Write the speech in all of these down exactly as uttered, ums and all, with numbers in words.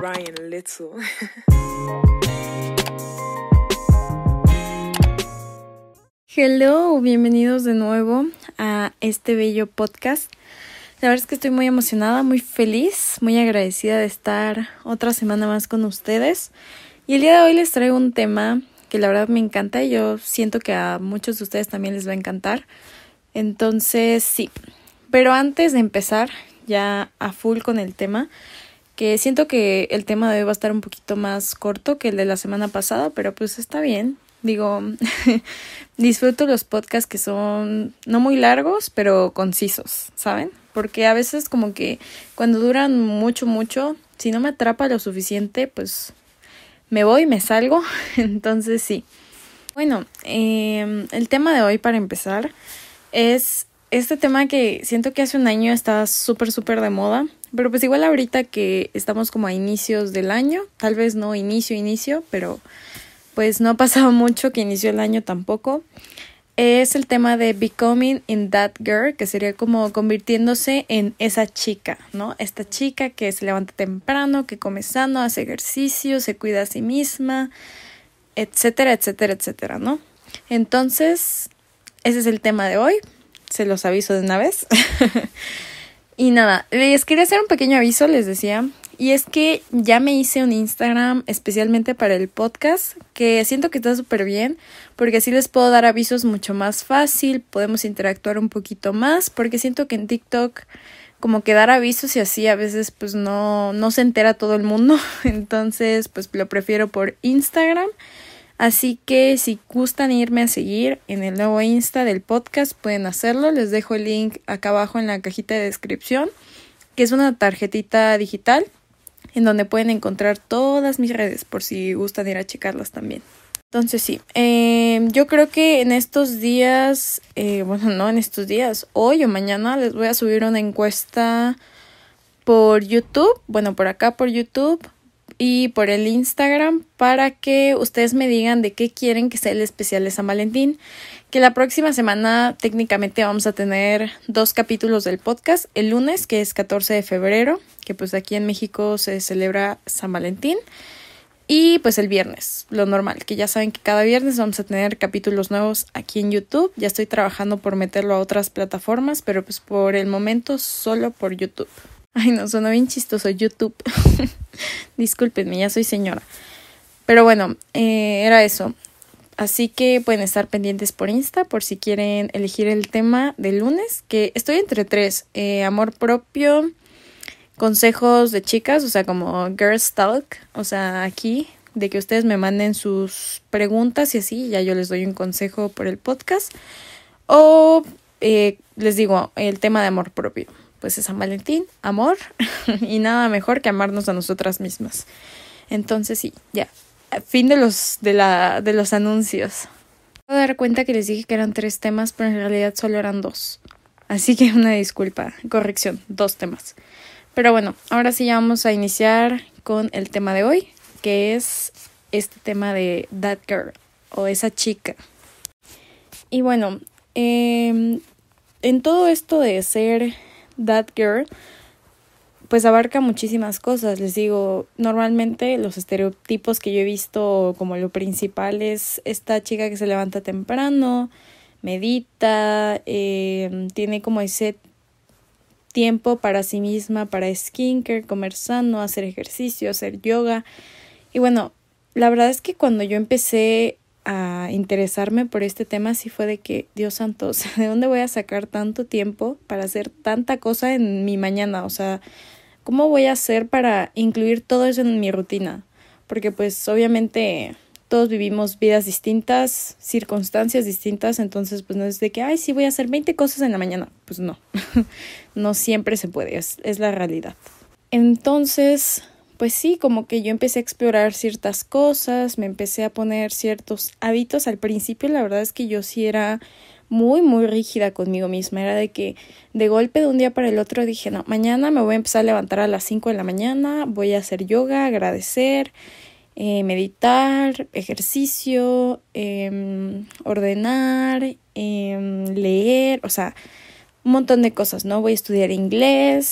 Ryan Little. Hello, bienvenidos de nuevo a este bello podcast. La verdad es que estoy muy emocionada, muy feliz, muy agradecida de estar otra semana más con ustedes. Y el día de hoy les traigo un tema que la verdad me encanta y yo siento que a muchos de ustedes también les va a encantar. Entonces, sí. Pero antes de empezar ya a full con el tema, que siento que el tema de hoy va a estar un poquito más corto que el de la semana pasada, pero pues está bien. Digo, disfruto los podcasts que son no muy largos, pero concisos, ¿saben? Porque a veces como que cuando duran mucho, mucho, si no me atrapa lo suficiente, pues me voy, me salgo. Entonces sí. Bueno, eh, el tema de hoy para empezar es este tema que siento que hace un año estaba súper, súper de moda. Pero pues igual ahorita que estamos como a inicios del año, tal vez no inicio, inicio, pero pues no ha pasado mucho que inició el año tampoco. Es el tema de becoming in that girl, que sería como convirtiéndose en esa chica, ¿no? Esta chica que se levanta temprano, que come sano, hace ejercicio, se cuida a sí misma, etcétera, etcétera, etcétera, ¿no? Entonces, ese es el tema de hoy. Se los aviso de una vez. Y nada, les quería hacer un pequeño aviso, les decía. Y es que ya me hice un Instagram especialmente para el podcast, que siento que está súper bien, porque así les puedo dar avisos mucho más fácil, podemos interactuar un poquito más, porque siento que en TikTok como que dar avisos y así a veces pues no, no se entera todo el mundo, entonces pues lo prefiero por Instagram. Así que si gustan irme a seguir en el nuevo Insta del podcast, pueden hacerlo. Les dejo el link acá abajo en la cajita de descripción, que es una tarjetita digital en donde pueden encontrar todas mis redes por si gustan ir a checarlas también. Entonces sí, eh, yo creo que en estos días, eh, bueno, no en estos días, hoy o mañana les voy a subir una encuesta por YouTube, bueno, por acá por YouTube y por el Instagram para que ustedes me digan de qué quieren que sea el especial de San Valentín. Que la próxima semana técnicamente vamos a tener dos capítulos del podcast. El lunes, que es catorce de febrero, que pues aquí en México se celebra San Valentín. Y pues el viernes, lo normal, que ya saben que cada viernes vamos a tener capítulos nuevos aquí en YouTube. Ya estoy trabajando por meterlo a otras plataformas, pero pues por el momento solo por YouTube. Ay, no, suena bien chistoso YouTube. Discúlpenme, ya soy señora. Pero bueno, eh, era eso. Así que pueden estar pendientes por Insta por si quieren elegir el tema del lunes, que estoy entre tres, eh, amor propio, consejos de chicas, o sea, como girls talk, o sea, aquí, de que ustedes me manden sus preguntas y así, ya yo les doy un consejo por el podcast, o eh, les digo, el tema de amor propio, pues es San Valentín, amor, y nada mejor que amarnos a nosotras mismas. Entonces sí, ya. Fin de los de la de los anuncios. Me puedo dar cuenta que les dije que eran tres temas, pero en realidad solo eran dos. Así que una disculpa, corrección, dos temas. Pero bueno, ahora sí ya vamos a iniciar con el tema de hoy, que es este tema de that girl o esa chica. Y bueno, eh, en todo esto de ser that girl, pues abarca muchísimas cosas. Les digo, normalmente los estereotipos que yo he visto como lo principal es esta chica que se levanta temprano, medita, eh, tiene como ese tiempo para sí misma, para skincare, comer sano, hacer ejercicio, hacer yoga. Y bueno, la verdad es que cuando yo empecé a interesarme por este tema, sí fue de que, Dios santo, o sea, ¿de dónde voy a sacar tanto tiempo para hacer tanta cosa en mi mañana? O sea, ¿cómo voy a hacer para incluir todo eso en mi rutina? Porque pues obviamente todos vivimos vidas distintas, circunstancias distintas, entonces pues no es de que, ay, sí voy a hacer veinte cosas en la mañana. Pues no, no siempre se puede, es, es la realidad. Entonces, pues sí, como que yo empecé a explorar ciertas cosas, me empecé a poner ciertos hábitos. Al principio la verdad es que yo sí era muy, muy rígida conmigo misma. Era de que de golpe de un día para el otro dije, no, mañana me voy a empezar a levantar a las cinco de la mañana, voy a hacer yoga, agradecer, eh, meditar, ejercicio, eh, ordenar, eh, leer, o sea, un montón de cosas, ¿no? Voy a estudiar inglés,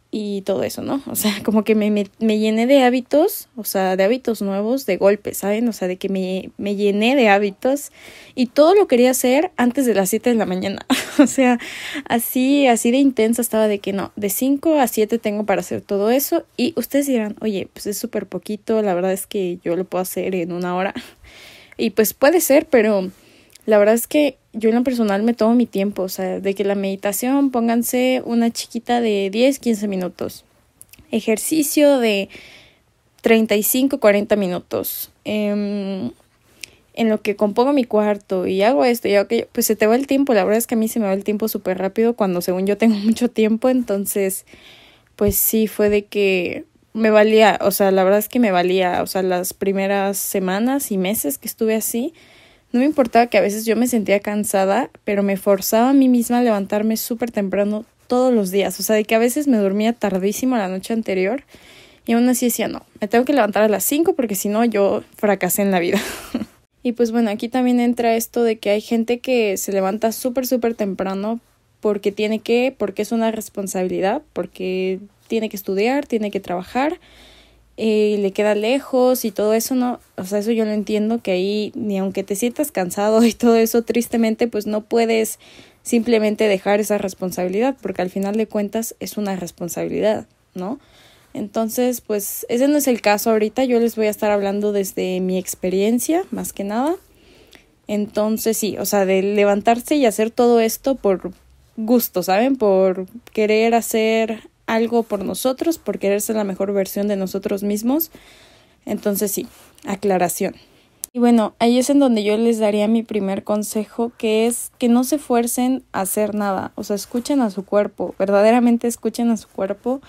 y todo eso, ¿no? O sea, como que me, me, me llené de hábitos, o sea, de hábitos nuevos, de golpe, ¿saben? O sea, de que me, me llené de hábitos y todo lo quería hacer antes de las siete de la mañana. O sea, así, así de intensa estaba de que no, de cinco a siete tengo para hacer todo eso. Y ustedes dirán, oye, pues es súper poquito, la verdad es que yo lo puedo hacer en una hora. Y pues puede ser, pero la verdad es que yo en lo personal me tomo mi tiempo, o sea, de que la meditación, pónganse una chiquita de diez, quince minutos. Ejercicio de treinta y cinco, cuarenta minutos. Eh, en lo que compongo mi cuarto y hago esto y hago aquello, pues se te va el tiempo. La verdad es que a mí se me va el tiempo súper rápido cuando según yo tengo mucho tiempo. Entonces, pues sí, fue de que me valía, o sea, la verdad es que me valía, o sea, las primeras semanas y meses que estuve así, no me importaba que a veces yo me sentía cansada, pero me forzaba a mí misma a levantarme súper temprano todos los días. O sea, de que a veces me dormía tardísimo la noche anterior y aún así decía, no, me tengo que levantar a las cinco porque si no yo fracasé en la vida. Y pues bueno, aquí también entra esto de que hay gente que se levanta súper, súper temprano porque tiene que, porque es una responsabilidad, porque tiene que estudiar, tiene que trabajar. Eh, le queda lejos y todo eso, ¿no? O sea, eso yo lo entiendo, que ahí ni aunque te sientas cansado y todo eso, tristemente, pues no puedes simplemente dejar esa responsabilidad, porque al final de cuentas es una responsabilidad, ¿no? Entonces, pues ese no es el caso ahorita, yo les voy a estar hablando desde mi experiencia, más que nada. Entonces, sí, o sea, de levantarse y hacer todo esto por gusto, ¿saben? Por querer hacer algo por nosotros, por querer ser la mejor versión de nosotros mismos. Entonces sí, aclaración. Y bueno, ahí es en donde yo les daría mi primer consejo, que es que no se fuercen a hacer nada. O sea, escuchen a su cuerpo, verdaderamente escuchen a su cuerpo,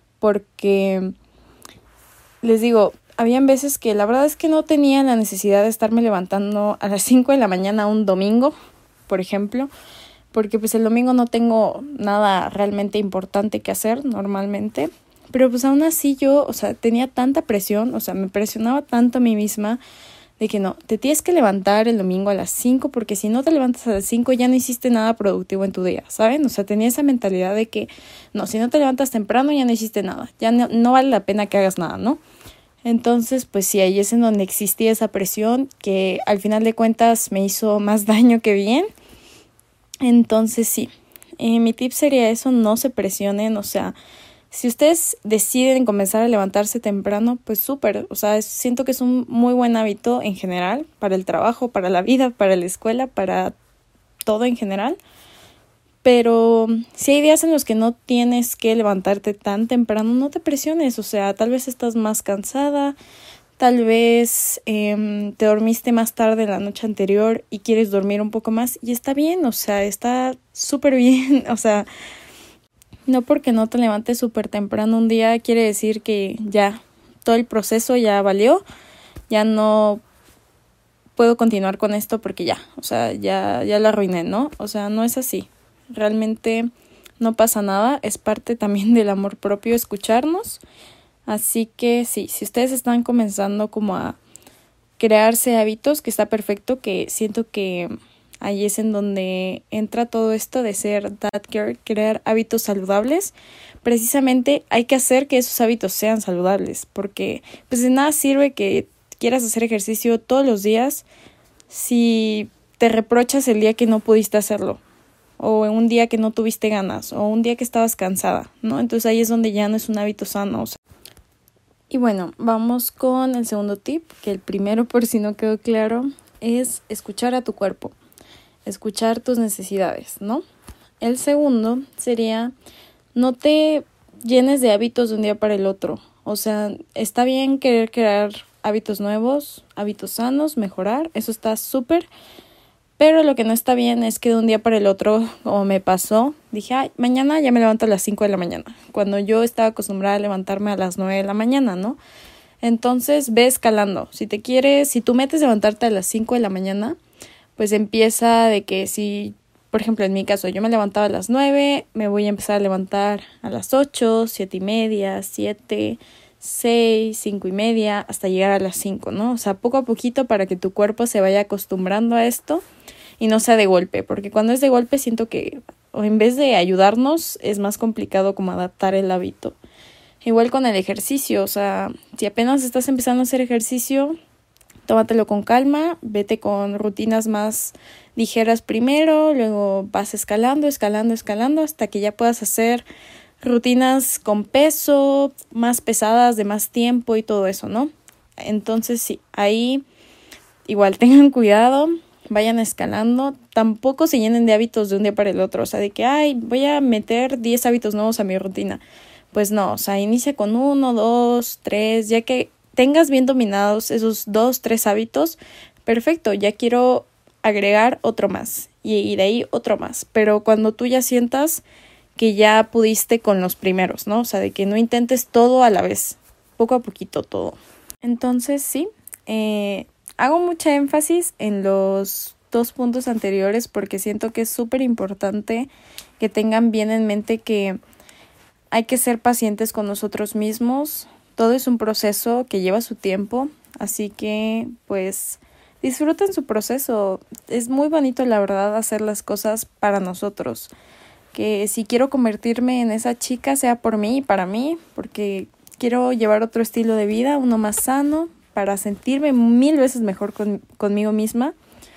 porque les digo, habían veces que la verdad es que no tenía la necesidad de estarme levantando a las cinco de la mañana un domingo, por ejemplo, porque pues el domingo no tengo nada realmente importante que hacer normalmente, pero pues aún así yo, o sea, tenía tanta presión, o sea, me presionaba tanto a mí misma de que no, te tienes que levantar el domingo a las cinco porque si no te levantas a las cinco ya no hiciste nada productivo en tu día, ¿saben? O sea, tenía esa mentalidad de que no, si no te levantas temprano ya no hiciste nada, ya no, no vale la pena que hagas nada, ¿no? Entonces, pues sí, ahí es en donde existía esa presión que al final de cuentas me hizo más daño que bien. Entonces sí, eh, mi tip sería eso, no se presionen, o sea, si ustedes deciden comenzar a levantarse temprano, pues súper, o sea, es, siento que es un muy buen hábito en general, para el trabajo, para la vida, para la escuela, para todo en general, pero si hay días en los que no tienes que levantarte tan temprano, no te presiones, o sea, tal vez estás más cansada, tal vez eh, te dormiste más tarde la noche anterior y quieres dormir un poco más y está bien, o sea, está súper bien, o sea, no porque no te levantes súper temprano un día quiere decir que ya todo el proceso ya valió, ya no puedo continuar con esto porque ya, o sea, ya, ya lo arruiné, ¿no? O sea, no es así, realmente no pasa nada, es parte también del amor propio escucharnos. Así que sí, si ustedes están comenzando como a crearse hábitos, que está perfecto, que siento que ahí es en donde entra todo esto de ser that girl, crear hábitos saludables. Precisamente hay que hacer que esos hábitos sean saludables, porque pues de nada sirve que quieras hacer ejercicio todos los días si te reprochas el día que no pudiste hacerlo, o un día que no tuviste ganas, o un día que estabas cansada, ¿no? Entonces ahí es donde ya no es un hábito sano, o sea. Y bueno, vamos con el segundo tip, que el primero, por si no quedó claro, es escuchar a tu cuerpo, escuchar tus necesidades, ¿no? El segundo sería, no te llenes de hábitos de un día para el otro. O sea, está bien querer crear hábitos nuevos, hábitos sanos, mejorar, eso está súper. Pero lo que no está bien es que de un día para el otro, como me pasó, dije, ay, mañana ya me levanto a las cinco de la mañana, cuando yo estaba acostumbrada a levantarme a las nueve de la mañana, ¿no? Entonces, ve escalando. Si te quieres, si tú metes levantarte a las cinco de la mañana, pues empieza de que si, por ejemplo, en mi caso, yo me levantaba a las nueve, me voy a empezar a levantar a las ocho, siete y media, siete, seis, cinco y media, hasta llegar a las cinco, ¿no? O sea, poco a poquito para que tu cuerpo se vaya acostumbrando a esto y no sea de golpe, porque cuando es de golpe siento que o en vez de ayudarnos es más complicado como adaptar el hábito. Igual con el ejercicio, o sea, si apenas estás empezando a hacer ejercicio, tómatelo con calma, vete con rutinas más ligeras primero, luego vas escalando, escalando, escalando hasta que ya puedas hacer rutinas con peso, más pesadas, de más tiempo y todo eso, ¿no? Entonces sí, ahí igual tengan cuidado, vayan escalando, tampoco se llenen de hábitos de un día para el otro, o sea, de que, ay, voy a meter diez hábitos nuevos a mi rutina. Pues no, o sea, inicia con uno, dos, tres, ya que tengas bien dominados esos dos, tres hábitos, perfecto, ya quiero agregar otro más y, y de ahí otro más, pero cuando tú ya sientas que ya pudiste con los primeros, ¿no? O sea, de que no intentes todo a la vez, poco a poquito todo. Entonces, sí, eh, hago mucha énfasis en los dos puntos anteriores porque siento que es súper importante que tengan bien en mente que hay que ser pacientes con nosotros mismos. Todo es un proceso que lleva su tiempo, así que pues disfruten su proceso. Es muy bonito, la verdad, hacer las cosas para nosotros. Que si quiero convertirme en esa chica, sea por mí y para mí, porque quiero llevar otro estilo de vida, uno más sano, para sentirme mil veces mejor con, conmigo misma.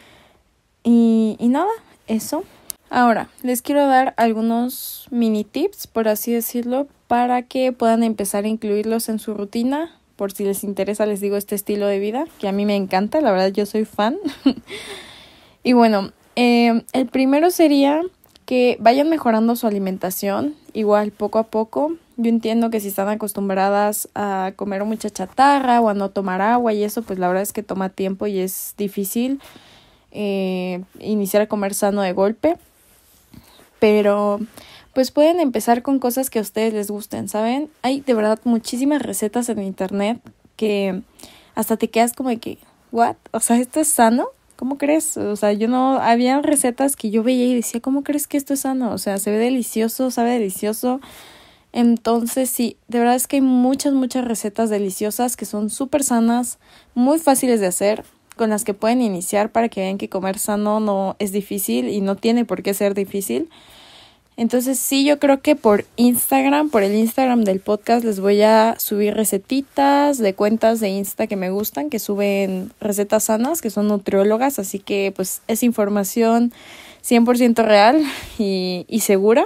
Y, y nada, eso. Ahora, les quiero dar algunos mini tips, por así decirlo, para que puedan empezar a incluirlos en su rutina. Por si les interesa, les digo este estilo de vida, que a mí me encanta, la verdad yo soy fan. Y bueno, eh, el primero sería que vayan mejorando su alimentación, igual poco a poco. Yo entiendo que si están acostumbradas a comer mucha chatarra o a no tomar agua y eso, pues la verdad es que toma tiempo y es difícil eh, iniciar a comer sano de golpe. Pero pues pueden empezar con cosas que a ustedes les gusten, ¿saben? Hay de verdad muchísimas recetas en internet que hasta te quedas como de que, ¿what? O sea, ¿esto es sano? ¿Cómo crees? O sea, yo no, había recetas que yo veía y decía, ¿cómo crees que esto es sano? O sea, se ve delicioso, sabe delicioso. Entonces, sí, de verdad es que hay muchas, muchas recetas deliciosas que son súper sanas, muy fáciles de hacer, con las que pueden iniciar para que vean que comer sano no es difícil y no tiene por qué ser difícil. Entonces sí, yo creo que por Instagram, por el Instagram del podcast, les voy a subir recetitas de cuentas de Insta que me gustan, que suben recetas sanas, que son nutriólogas, así que pues es información cien por ciento real y, y segura.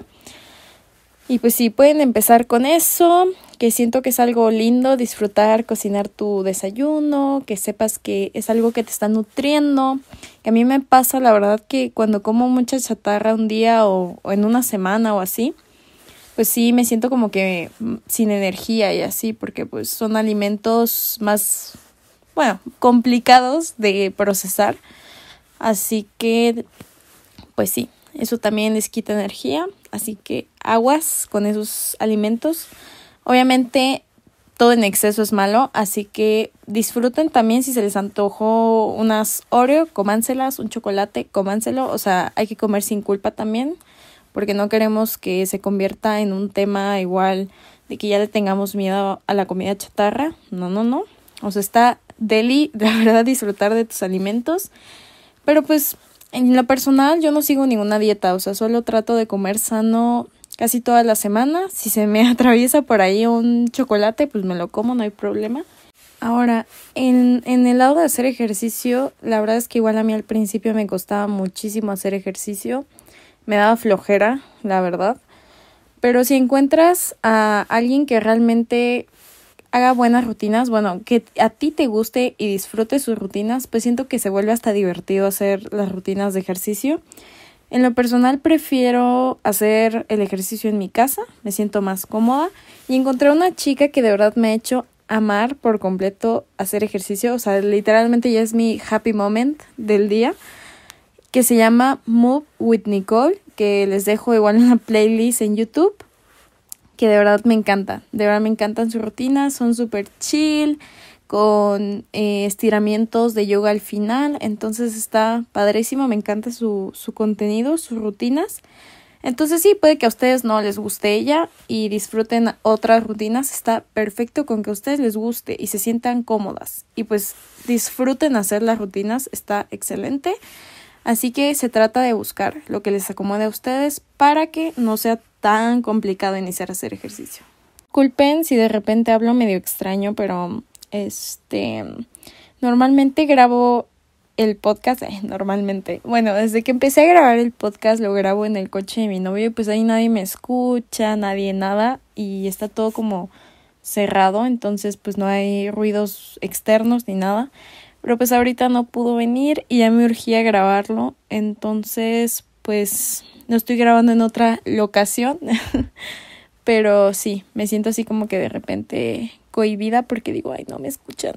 Y pues sí, pueden empezar con eso, que siento que es algo lindo disfrutar, cocinar tu desayuno, que sepas que es algo que te está nutriendo. Que a mí me pasa, la verdad, que cuando como mucha chatarra un día o, o en una semana o así, pues sí me siento como que sin energía y así, porque pues son alimentos más, bueno, complicados de procesar. Así que, pues sí. Eso también les quita energía, así que aguas con esos alimentos. Obviamente todo en exceso es malo, así que disfruten también si se les antojó unas Oreo, cómanselas, un chocolate, cómanselo. O sea, hay que comer sin culpa también, porque no queremos que se convierta en un tema igual de que ya le tengamos miedo a la comida chatarra. No, no, no. O sea, está deli, de verdad, disfrutar de tus alimentos, pero pues en lo personal yo no sigo ninguna dieta, o sea, solo trato de comer sano casi toda la semana. Si se me atraviesa por ahí un chocolate, pues me lo como, no hay problema. Ahora, en, en el lado de hacer ejercicio, la verdad es que igual a mí al principio me costaba muchísimo hacer ejercicio. Me daba flojera, la verdad. Pero si encuentras a alguien que realmente haga buenas rutinas, bueno, que a ti te guste y disfrutes sus rutinas, pues siento que se vuelve hasta divertido hacer las rutinas de ejercicio. En lo personal prefiero hacer el ejercicio en mi casa, me siento más cómoda y encontré una chica que de verdad me ha hecho amar por completo hacer ejercicio, o sea, literalmente ya es mi happy moment del día, que se llama Move with Nicole, que les dejo igual en la playlist en YouTube, que de verdad me encanta, de verdad me encantan sus rutinas, son súper chill, con eh, estiramientos de yoga al final, entonces está padrísimo, me encanta su, su contenido, sus rutinas. Entonces sí, puede que a ustedes no les guste ella y disfruten otras rutinas, está perfecto con que a ustedes les guste y se sientan cómodas y pues disfruten hacer las rutinas, está excelente. Así que se trata de buscar lo que les acomode a ustedes para que no sea tan complicado iniciar a hacer ejercicio. disculpen si de repente hablo medio extraño, pero este normalmente grabo el podcast, eh, normalmente, bueno, desde que empecé a grabar el podcast lo grabo en el coche de mi novio y pues ahí nadie me escucha, nadie nada y está todo como cerrado, entonces pues no hay ruidos externos ni nada, pero pues ahorita no pudo venir y ya me urgía grabarlo, entonces pues no estoy grabando en otra locación, pero sí, me siento así como que de repente cohibida porque digo, ay, no me escuchan.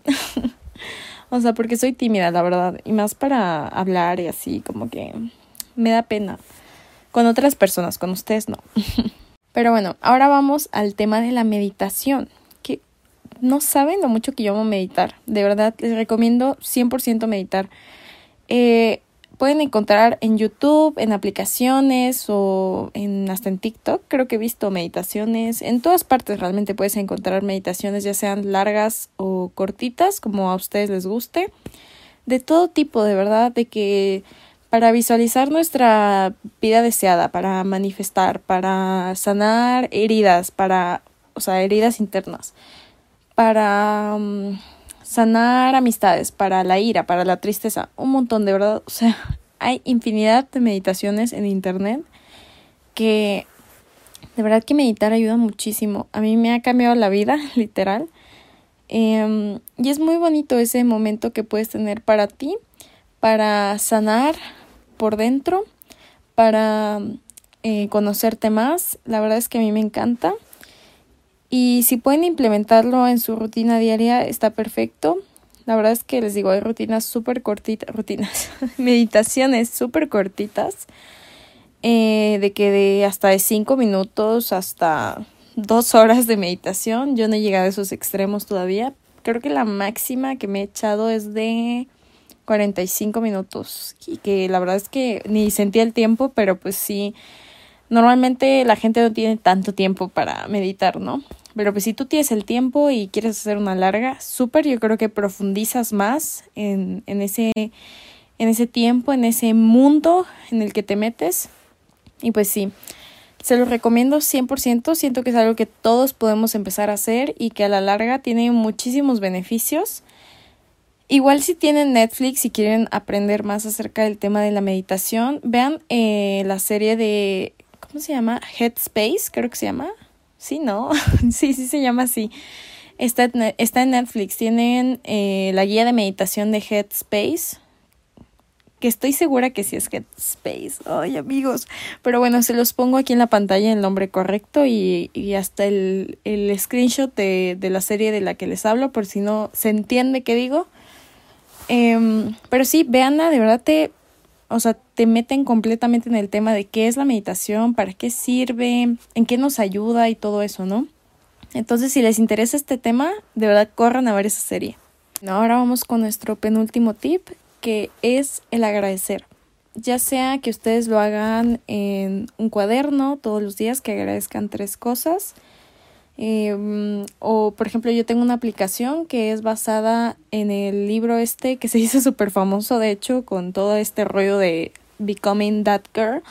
O sea, porque soy tímida, la verdad, y más para hablar y así, como que me da pena. Con otras personas, con ustedes no. Pero bueno, ahora vamos al tema de la meditación, que no saben lo mucho que yo amo meditar. De verdad, les recomiendo cien por ciento meditar. Eh, pueden encontrar en YouTube, en aplicaciones o en hasta en TikTok. Creo que he visto meditaciones. En todas partes realmente puedes encontrar meditaciones, ya sean largas o cortitas, como a ustedes les guste. De todo tipo, de verdad, de que para visualizar nuestra vida deseada, para manifestar, para sanar heridas, para, o sea, heridas internas, para um, sanar amistades, para la ira, para la tristeza, un montón, de verdad, o sea, hay infinidad de meditaciones en internet que de verdad que meditar ayuda muchísimo. A mí me ha cambiado la vida, literal. Eh, y es muy bonito ese momento que puedes tener para ti, para sanar por dentro, para eh, conocerte más. La verdad es que a mí me encanta. Y si pueden implementarlo en su rutina diaria, está perfecto. La verdad es que les digo, hay rutinas súper cortitas, rutinas, meditaciones súper cortitas, eh, de que de hasta de cinco minutos hasta dos horas de meditación. Yo no he llegado a esos extremos todavía. Creo que la máxima que me he echado es de cuarenta y cinco minutos. Y que la verdad es que ni sentí el tiempo, pero pues sí, normalmente la gente no tiene tanto tiempo para meditar, ¿no? Pero pues si tú tienes el tiempo y quieres hacer una larga, súper, yo creo que profundizas más en, en, ese, en ese tiempo, en ese mundo en el que te metes. Y pues sí, se los recomiendo cien por ciento. Siento que es algo que todos podemos empezar a hacer y que a la larga tiene muchísimos beneficios. Igual si tienen Netflix y quieren aprender más acerca del tema de la meditación, vean eh, la serie de, ¿cómo se llama? Headspace, creo que se llama. Sí, ¿no? sí, sí se llama así. Está, está en Netflix. Tienen eh, la guía de meditación de Headspace, que estoy segura que sí es Headspace. Ay, amigos. Pero bueno, se los pongo aquí en la pantalla el nombre correcto y, y hasta el, el screenshot de, de la serie de la que les hablo, por si no se entiende qué digo. Eh, pero sí, véanla, de verdad te... O sea, te meten completamente en el tema de qué es la meditación, para qué sirve, en qué nos ayuda y todo eso, ¿no? Entonces, si les interesa este tema, de verdad corran a ver esa serie. Bueno, ahora vamos con nuestro penúltimo tip, que es el agradecer. Ya sea que ustedes lo hagan en un cuaderno todos los días, que agradezcan tres cosas. Eh, o, por ejemplo, yo tengo una aplicación que es basada en el libro este que se hizo súper famoso, de hecho, con todo este rollo de Becoming That Girl,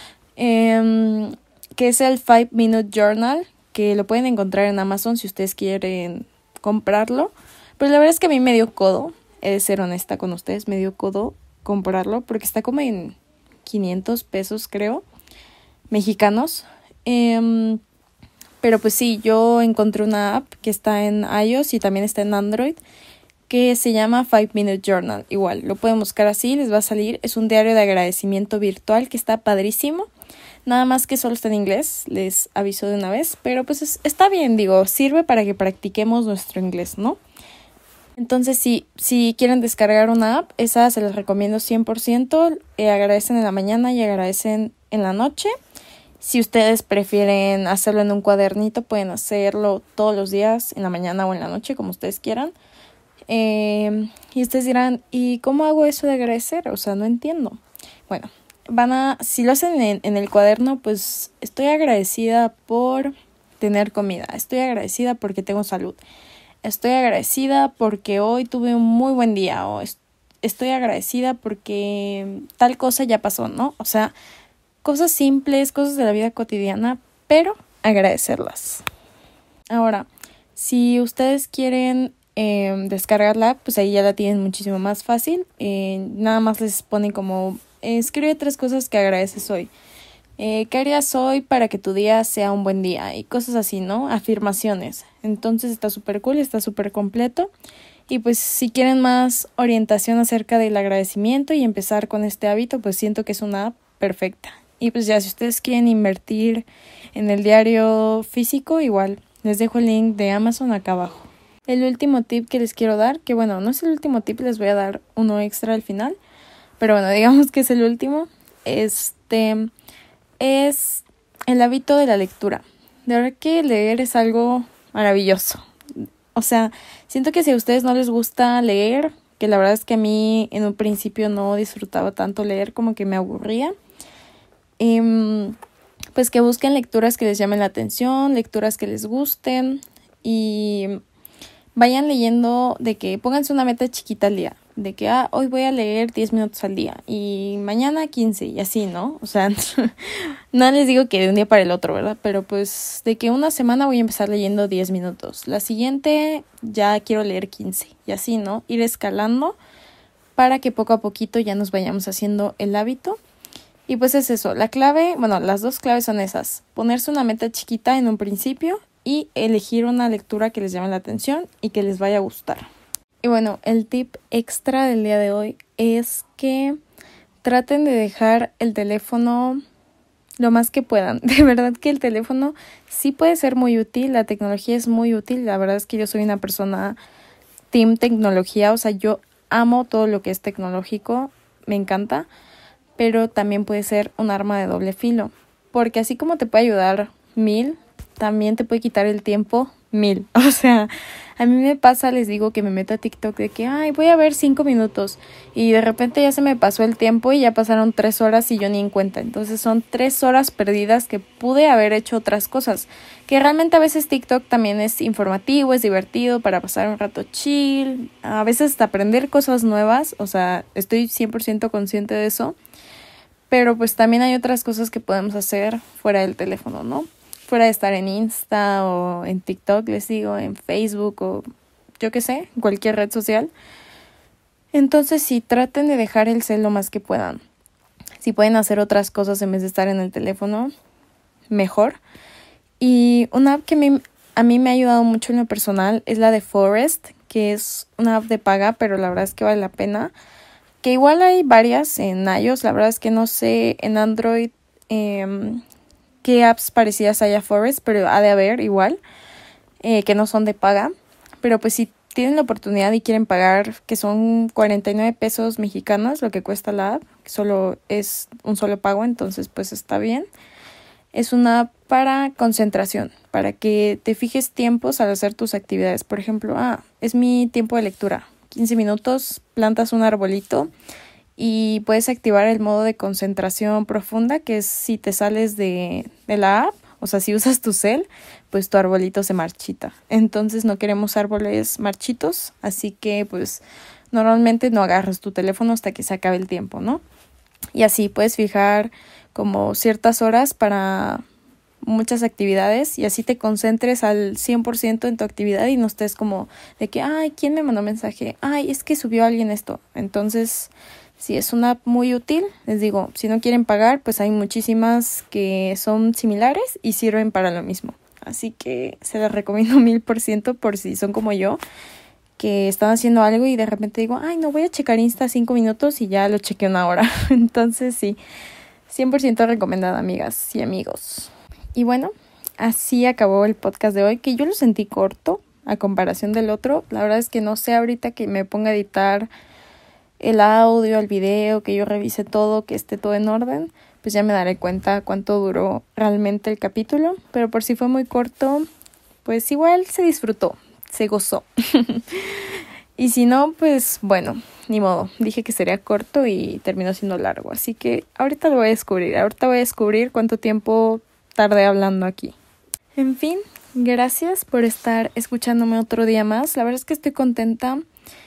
eh, que es el Five Minute Journal, que lo pueden encontrar en Amazon si ustedes quieren comprarlo. Pero la verdad es que a mí me dio codo, he de ser honesta con ustedes, me dio codo comprarlo porque está como en quinientos pesos, creo, mexicanos. Eh, Pero pues sí, yo encontré una app que está en iOS y también está en Android que se llama Five Minute Journal. Igual, lo pueden buscar así, les va a salir. Es un diario de agradecimiento virtual que está padrísimo. Nada más que solo está en inglés, les aviso de una vez. Pero pues es, está bien, digo, sirve para que practiquemos nuestro inglés, ¿no? Entonces, si, si quieren descargar una app, esa se les recomiendo cien por ciento. Eh, agradecen en la mañana y agradecen en la noche. Si ustedes prefieren hacerlo en un cuadernito, pueden hacerlo todos los días, en la mañana o en la noche, como ustedes quieran. Eh, y ustedes dirán, ¿y cómo hago eso de agradecer? O sea, no entiendo. Bueno, van a, si lo hacen en, en el cuaderno, pues estoy agradecida por tener comida. Estoy agradecida porque tengo salud. Estoy agradecida porque hoy tuve un muy buen día. O est- estoy agradecida porque tal cosa ya pasó, ¿no? O sea, cosas simples, cosas de la vida cotidiana, pero agradecerlas. Ahora, si ustedes quieren eh, descargar la app, pues ahí ya la tienen muchísimo más fácil. Eh, nada más les ponen como, eh, escribe tres cosas que agradeces hoy. Eh, ¿Qué harías hoy para que tu día sea un buen día? Y cosas así, ¿no? Afirmaciones. Entonces está súper cool, está súper completo. Y pues si quieren más orientación acerca del agradecimiento y empezar con este hábito, pues siento que es una app perfecta. Y pues ya si ustedes quieren invertir en el diario físico, igual les dejo el link de Amazon acá abajo. El último tip que les quiero dar, que bueno, no es el último tip, les voy a dar uno extra al final, pero bueno, digamos que es el último, este es el hábito de la lectura. De verdad que leer es algo maravilloso. O sea, siento que si a ustedes no les gusta leer, que la verdad es que a mí en un principio no disfrutaba tanto leer, como que me aburría, eh, pues que busquen lecturas que les llamen la atención, lecturas que les gusten y vayan leyendo de que pónganse una meta chiquita al día, de que ah, hoy voy a leer diez minutos al día y mañana quince y así, ¿no? O sea, no les digo que de un día para el otro, ¿verdad? Pero pues de que una semana voy a empezar leyendo diez minutos, la siguiente ya quiero leer quince y así, ¿no? Ir escalando para que poco a poquito ya nos vayamos haciendo el hábito. Y pues es eso, la clave, bueno, las dos claves son esas, ponerse una meta chiquita en un principio y elegir una lectura que les llame la atención y que les vaya a gustar. Y bueno, el tip extra del día de hoy es que traten de dejar el teléfono lo más que puedan. De verdad que el teléfono sí puede ser muy útil, la tecnología es muy útil, la verdad es que yo soy una persona team tecnología, o sea, yo amo todo lo que es tecnológico, me encanta, pero también puede ser un arma de doble filo, porque así como te puede ayudar mil, también te puede quitar el tiempo mil. O sea, a mí me pasa, les digo que me meto a TikTok de que, ay, voy a ver cinco minutos y de repente ya se me pasó el tiempo y ya pasaron tres horas y yo ni en cuenta. Entonces son tres horas perdidas que pude haber hecho otras cosas, que realmente a veces TikTok también es informativo, es divertido para pasar un rato chill, a veces hasta aprender cosas nuevas, o sea, estoy cien por ciento consciente de eso. Pero pues también hay otras cosas que podemos hacer fuera del teléfono, ¿no? Fuera de estar en Insta o en TikTok, les digo, en Facebook o yo qué sé, cualquier red social. Entonces sí, traten de dejar el cel lo más que puedan. Si pueden hacer otras cosas en vez de estar en el teléfono, mejor. Y una app que me, a mí me ha ayudado mucho en lo personal es la de Forest, que es una app de paga, pero la verdad es que vale la pena. Que igual hay varias en iOS, la verdad es que no sé en Android eh, qué apps parecidas hay a Forest, pero ha de haber igual, eh, que no son de paga. Pero pues si tienen la oportunidad y quieren pagar, que son cuarenta y nueve pesos mexicanos lo que cuesta la app, que solo es un solo pago, entonces pues está bien. Es una app para concentración, para que te fijes tiempos al hacer tus actividades. Por ejemplo, ah, es mi tiempo de lectura. quince minutos, plantas un arbolito y puedes activar el modo de concentración profunda, que es si te sales de, de la app, o sea, si usas tu cel, pues tu arbolito se marchita. Entonces no queremos árboles marchitos, así que pues normalmente no agarras tu teléfono hasta que se acabe el tiempo, ¿no? Y así puedes fijar como ciertas horas para muchas actividades y así te concentres al cien por ciento en tu actividad y no estés como de que, ay, ¿quién me mandó mensaje? Ay, es que subió alguien esto. Entonces, sí, es una app muy útil. Les digo, si no quieren pagar, pues hay muchísimas que son similares y sirven para lo mismo. Así que se las recomiendo mil por ciento por si son como yo, que están haciendo algo y de repente digo, ay, no voy a checar Insta cinco minutos y ya lo chequeé una hora. Entonces, sí, cien por ciento recomendada, amigas y amigos. Y bueno, así acabó el podcast de hoy, que yo lo sentí corto a comparación del otro. La verdad es que no sé ahorita que me ponga a editar el audio, el video, que yo revise todo, que esté todo en orden, pues ya me daré cuenta cuánto duró realmente el capítulo. Pero por si fue muy corto, pues igual se disfrutó, se gozó. Y si no, pues bueno, ni modo. Dije que sería corto y terminó siendo largo. Así que ahorita lo voy a descubrir. Ahorita voy a descubrir cuánto tiempo tardé hablando aquí. En fin, gracias por estar escuchándome otro día más. La verdad es que estoy contenta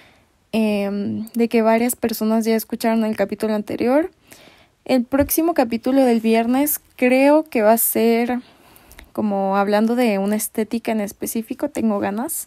eh, de que varias personas ya escucharon el capítulo anterior. El próximo capítulo del viernes creo que va a ser como hablando de una estética en específico, tengo ganas.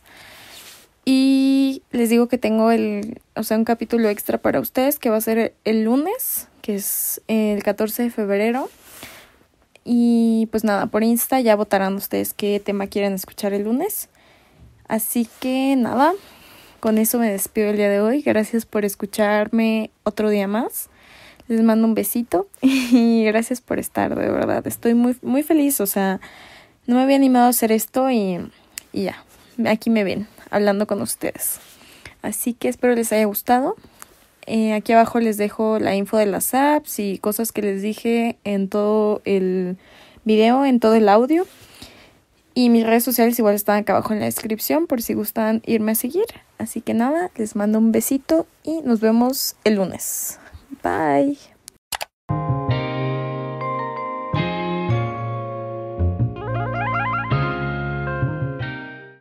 Y les digo que tengo el, o sea, un capítulo extra para ustedes que va a ser el lunes, que es el catorce de febrero. Y pues nada, por Insta ya votarán ustedes qué tema quieren escuchar el lunes. Así que nada, con eso me despido el día de hoy. Gracias por escucharme otro día más. Les mando un besito y gracias por estar, de verdad. Estoy muy, muy feliz, o sea, no me había animado a hacer esto y, y ya, aquí me ven hablando con ustedes. Así que espero les haya gustado. Eh, aquí abajo les dejo la info de las apps y cosas que les dije en todo el video, en todo el audio. Y mis redes sociales igual están acá abajo en la descripción por si gustan irme a seguir. Así que nada, les mando un besito y nos vemos el lunes. Bye.